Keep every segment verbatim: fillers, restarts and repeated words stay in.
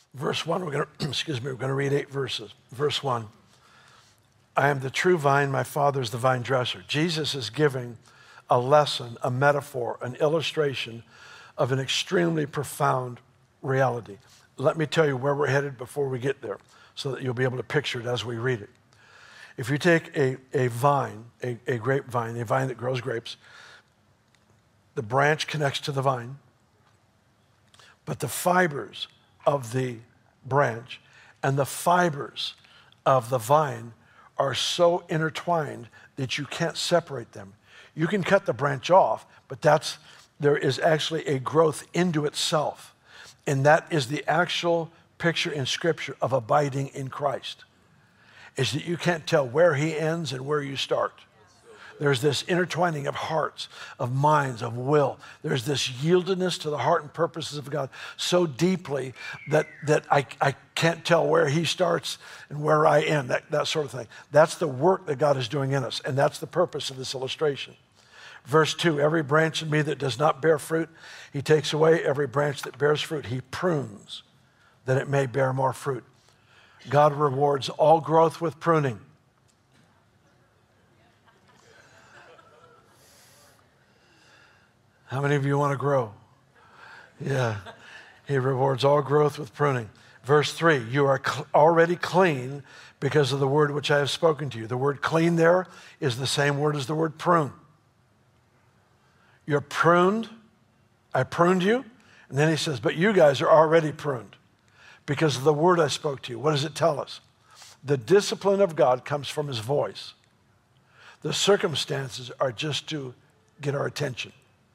Verse one, we're going to, excuse me, we're going to read eight verses. Verse one, I am the true vine, my Father is the vine dresser. Jesus is giving a lesson, a metaphor, an illustration of an extremely profound reality. Let me tell you where we're headed before we get there so that you'll be able to picture it as we read it. If you take a, a vine, a, a grapevine, a vine that grows grapes, the branch connects to the vine, but the fibers of the branch and the fibers of the vine are so intertwined that you can't separate them. You can cut the branch off, but that's there is actually a growth into itself. And that is the actual picture in Scripture of abiding in Christ, is that you can't tell where he ends and where you start. There's this intertwining of hearts, of minds, of will. There's this yieldedness to the heart and purposes of God so deeply that, that I, I can't tell where he starts and where I end, that, that sort of thing. That's the work that God is doing in us, and that's the purpose of this illustration. Verse two, every branch in me that does not bear fruit, he takes away. Every branch that bears fruit, he prunes, that it may bear more fruit. God rewards all growth with pruning. How many of you want to grow? Yeah. He rewards all growth with pruning. Verse three, you are cl- already clean because of the word which I have spoken to you. The word clean there is the same word as the word prune. You're pruned. I pruned you. And then he says, but you guys are already pruned because of the word I spoke to you. What does it tell us? The discipline of God comes from his voice. The circumstances are just to get our attention.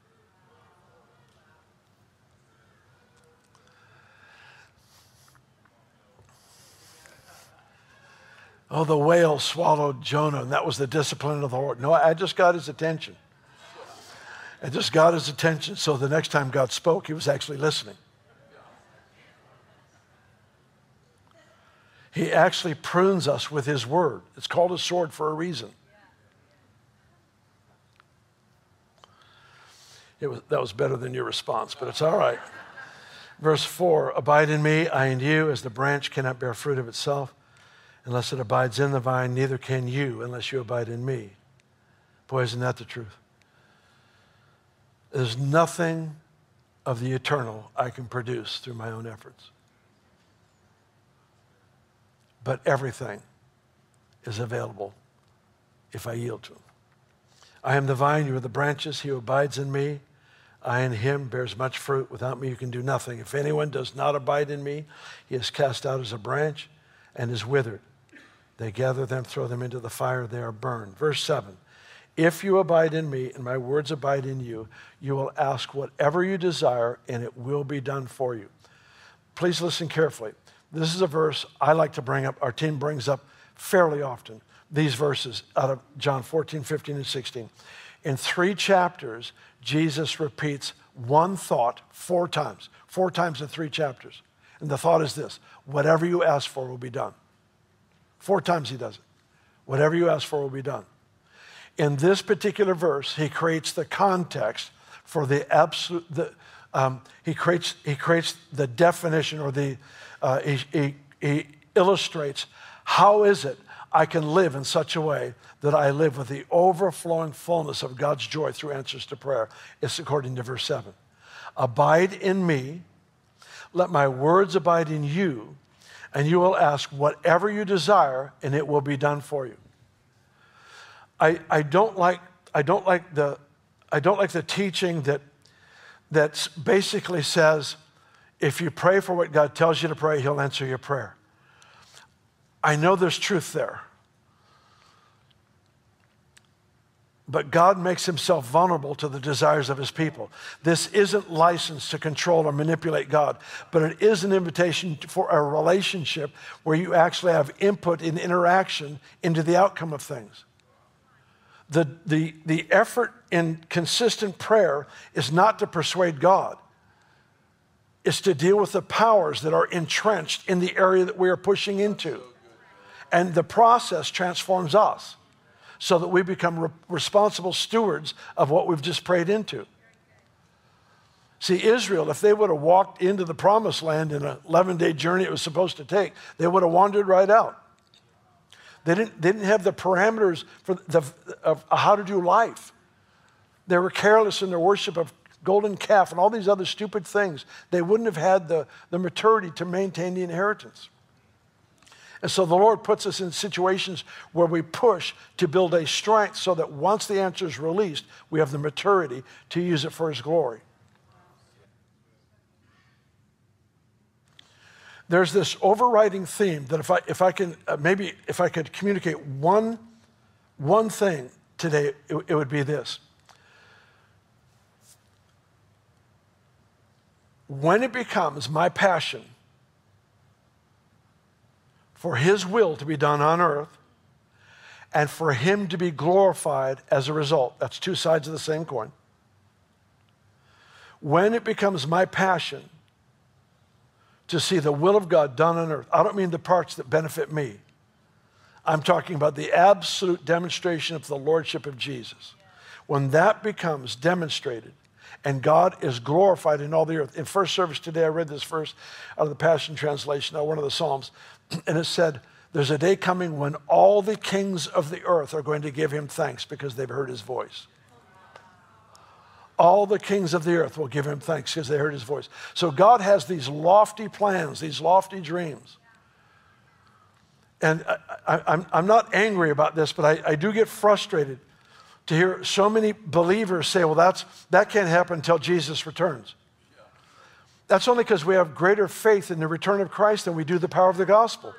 Oh, the whale swallowed Jonah, and that was the discipline of the Lord. No, I just got his attention. I just got his attention, so the next time God spoke, he was actually listening. He actually prunes us with his word. It's called a sword for a reason. It was, that was better than your response, but it's all right. Verse four, abide in me, I in you, as the branch cannot bear fruit of itself unless it abides in the vine, neither can you unless you abide in me. Boy, isn't that the truth? There's nothing of the eternal I can produce through my own efforts. But everything is available if I yield to him. I am the vine, you are the branches. He who abides in me, I in him, bears much fruit. Without me you can do nothing. If anyone does not abide in me, he is cast out as a branch and is withered. They gather them, throw them into the fire, they are burned. Verse seven, if you abide in me and my words abide in you, you will ask whatever you desire and it will be done for you. Please listen carefully. This is a verse I like to bring up, our team brings up fairly often, these verses out of John fourteen, fifteen, and sixteen. In three chapters, Jesus repeats one thought four times, four times in three chapters. And the thought is this, whatever you ask for will be done. Four times he does it. Whatever you ask for will be done. In this particular verse, he creates the context for the absolute, the, um, he creates he creates the definition or the, uh, he, he, he illustrates how is it I can live in such a way that I live with the overflowing fullness of God's joy through answers to prayer. It's according to verse seven. Abide in me, let my words abide in you, and you will ask whatever you desire, and it will be done for you. I, I don't like I don't like the I don't like the teaching that that basically says if you pray for what God tells you to pray, he'll answer your prayer. I know there's truth there. But God makes himself vulnerable to the desires of his people. This isn't licensed to control or manipulate God, but it is an invitation for a relationship where you actually have input and interaction into the outcome of things. The, the, the effort in consistent prayer is not to persuade God. It's to deal with the powers that are entrenched in the area that we are pushing into. And the process transforms us so that we become re- responsible stewards of what we've just prayed into. See, Israel, if they would have walked into the promised land in an eleven-day journey it was supposed to take, they would have wandered right out. They didn't, they didn't have the parameters for the, of how to do life. They were careless in their worship of golden calf and all these other stupid things. They wouldn't have had the, the maturity to maintain the inheritance. And so the Lord puts us in situations where we push to build a strength so that once the answer is released, we have the maturity to use it for His glory. There's this overriding theme that if I, if I can, uh, maybe if I could communicate one, one thing today, it, it would be this. When it becomes my passion for His will to be done on earth and for Him to be glorified as a result, that's two sides of the same coin. When it becomes my passion to see the will of God done on earth, I don't mean the parts that benefit me. I'm talking about the absolute demonstration of the Lordship of Jesus. When that becomes demonstrated and God is glorified in all the earth. In first service today, I read this verse out of the Passion Translation, out of one of the Psalms, and it said, there's a day coming when all the kings of the earth are going to give Him thanks because they've heard His voice. All the kings of the earth will give Him thanks because they heard His voice. So God has these lofty plans, these lofty dreams. And I, I, I'm, I'm not angry about this, but I, I do get frustrated to hear so many believers say, well, that's, that can't happen until Jesus returns. That's only because we have greater faith in the return of Christ than we do the power of the gospel.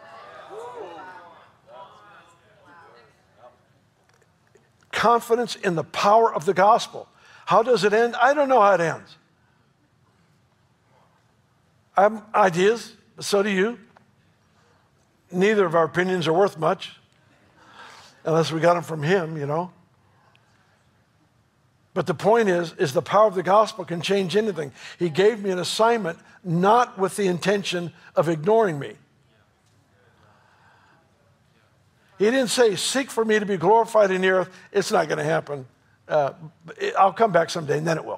Confidence in the power of the gospel. How does it end? I don't know how it ends. I have ideas, but so do you. Neither of our opinions are worth much, unless we got them from Him, you know. But the point is, is the power of the gospel can change anything. He gave me an assignment, not with the intention of ignoring me. He didn't say, seek for me to be glorified in the earth. It's not going to happen. Uh, I'll come back someday, and then it will.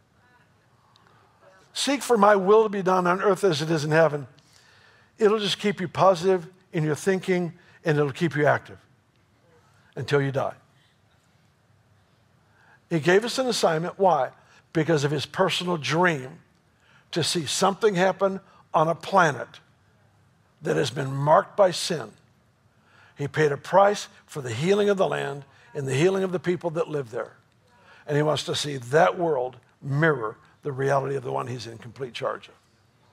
Seek for my will to be done on earth as it is in heaven. It'll just keep you positive in your thinking, and it'll keep you active until you die. He gave us an assignment. Why? Because of His personal dream to see something happen on a planet that has been marked by sin. He paid a price for the healing of the land and the healing of the people that live there. And He wants to see that world mirror the reality of the one He's in complete charge of.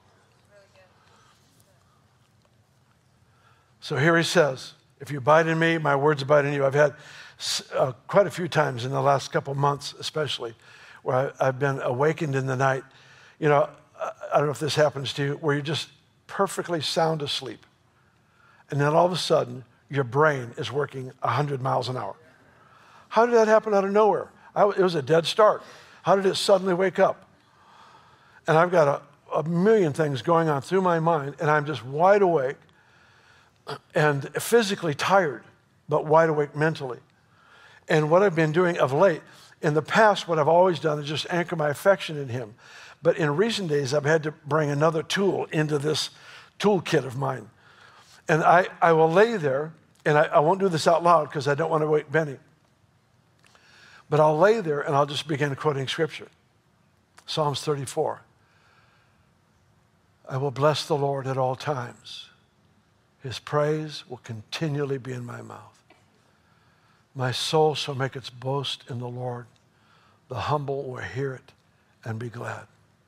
So here He says, if you abide in me, my words abide in you. I've had uh, quite a few times in the last couple months especially where I, I've been awakened in the night. You know, I, I don't know if this happens to you, where you're just perfectly sound asleep. And then all of a sudden, your brain is working one hundred miles an hour. How did that happen out of nowhere? I, it was a dead start. How did it suddenly wake up? And I've got a, a million things going on through my mind, and I'm just wide awake and physically tired, but wide awake mentally. And what I've been doing of late, in the past, what I've always done is just anchor my affection in Him. But in recent days, I've had to bring another tool into this toolkit of mine. And I, I will lay there, and I, I won't do this out loud because I don't want to wake Benny. But I'll lay there and I'll just begin quoting Scripture. Psalms thirty-four. I will bless the Lord at all times. His praise will continually be in my mouth. My soul shall make its boast in the Lord. The humble will hear it and be glad.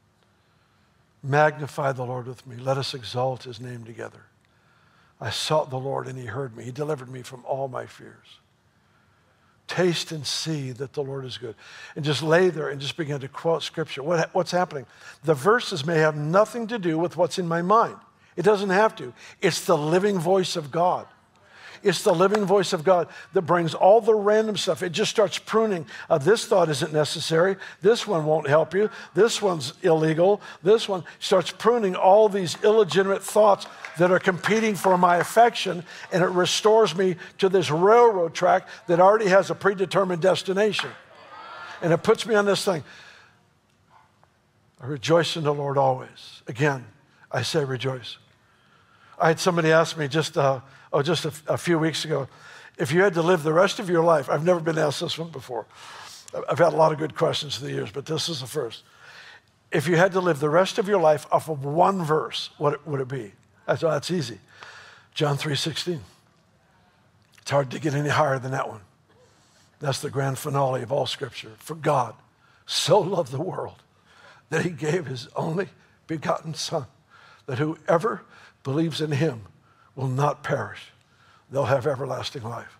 Magnify the Lord with me. Let us exalt His name together. I sought the Lord and He heard me. He delivered me from all my fears. Taste and see that the Lord is good. And just lay there and just begin to quote Scripture. What, what's happening? The verses may have nothing to do with what's in my mind. It doesn't have to. It's the living voice of God. It's the living voice of God that brings all the random stuff. It just starts pruning. Uh, this thought isn't necessary. This one won't help you. This one's illegal. This one starts pruning all these illegitimate thoughts that are competing for my affection, and it restores me to this railroad track that already has a predetermined destination. And it puts me on this thing. I rejoice in the Lord always. Again, I say rejoice. I had somebody ask me just, uh, oh, just a, a few weeks ago, if you had to live the rest of your life, I've never been asked this one before. I've had a lot of good questions through the years, but this is the first. If you had to live the rest of your life off of one verse, what would it be? I thought, that's easy. John three sixteen. It's hard to get any higher than that one. That's the grand finale of all Scripture. For God so loved the world that he gave his only begotten Son, that whoever believes in him will not perish. They'll have everlasting life.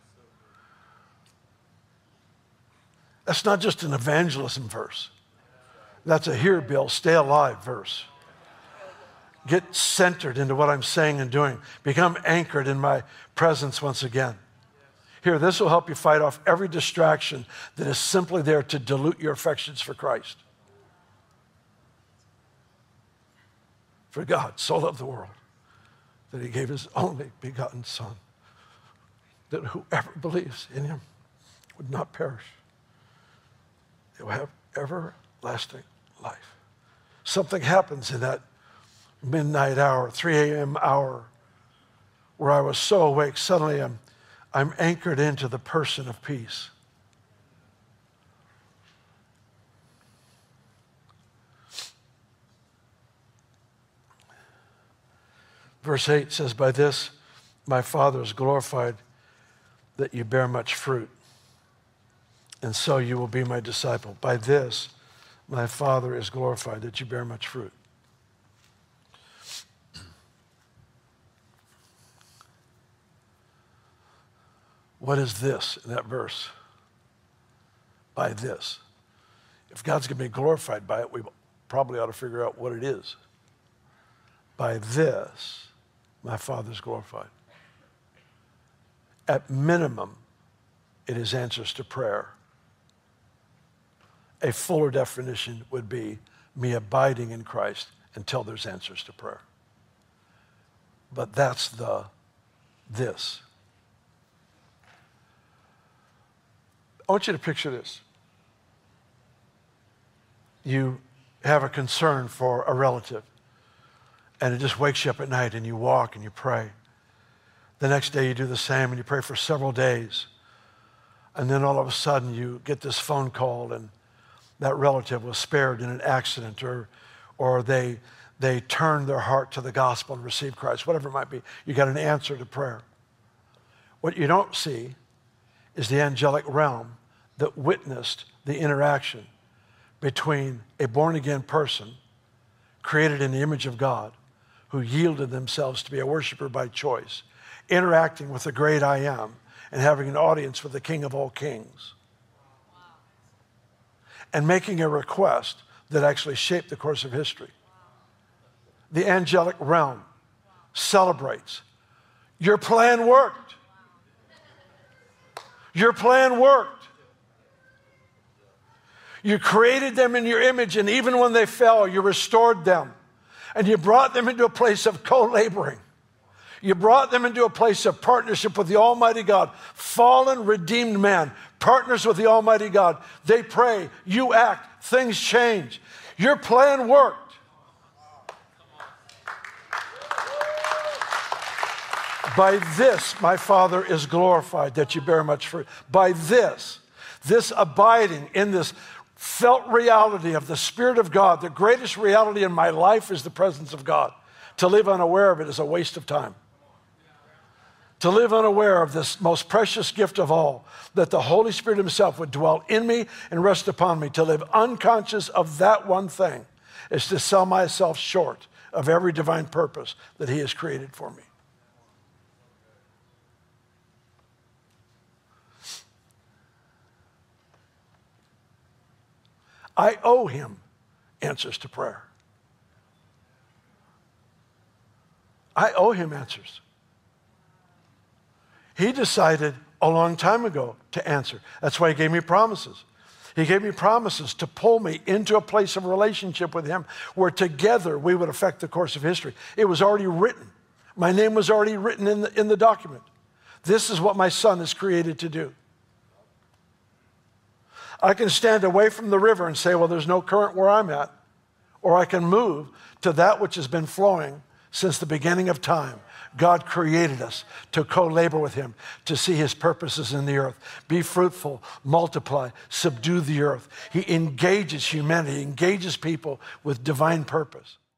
That's not just an evangelism verse. That's a here, Bill, stay alive verse. Get centered into what I'm saying and doing. Become anchored in my presence once again. Here, this will help you fight off every distraction that is simply there to dilute your affections for Christ. For God so loved the world that he gave his only begotten Son, that whoever believes in him would not perish. They will have everlasting life. Something happens in that midnight hour, three a.m. hour, where I was so awake, suddenly I'm, I'm anchored into the person of peace. Verse eight says, by this my Father is glorified, that you bear much fruit, and so you will be my disciple. By this my Father is glorified, that you bear much fruit. What is this in that verse? By this. If God's going to be glorified by it, we probably ought to figure out what it is. By this, my Father's glorified. At minimum, it is answers to prayer. A fuller definition would be me abiding in Christ until there's answers to prayer. But that's the this. I want you to picture this. You have a concern for a relative, and it just wakes you up at night, and you walk and you pray. The next day you do the same, and you pray for several days. And then all of a sudden you get this phone call, and that relative was spared in an accident, or, or they, they turned their heart to the gospel and received Christ, whatever it might be. You got an answer to prayer. What you don't see is the angelic realm that witnessed the interaction between a born-again person created in the image of God who yielded themselves to be a worshiper by choice, interacting with the great I Am and having an audience with the King of all kings, and making a request that actually shaped the course of history. The angelic realm celebrates. Your plan worked. Your plan worked. You created them in your image, and even when they fell, you restored them. And you brought them into a place of co-laboring. You brought them into a place of partnership with the Almighty God. Fallen, redeemed man, partners with the Almighty God. They pray, you act, things change. Your plan worked. By this, my Father is glorified, that you bear much fruit. By this, this abiding in this felt reality of the Spirit of God, the greatest reality in my life is the presence of God. To live unaware of it is a waste of time. To live unaware of this most precious gift of all, that the Holy Spirit himself would dwell in me and rest upon me. To live unconscious of that one thing is to sell myself short of every divine purpose that he has created for me. I owe him answers to prayer. I owe him answers. He decided a long time ago to answer. That's why he gave me promises. He gave me promises to pull me into a place of relationship with him where together we would affect the course of history. It was already written. My name was already written in the, in the document. This is what my Son is created to do. I can stand away from the river and say, well, there's no current where I'm at. or I can move to that which has been flowing since the beginning of time. God created us to co-labor with him, to see his purposes in the earth. Be fruitful, multiply, subdue the earth. He engages humanity, engages people with divine purpose.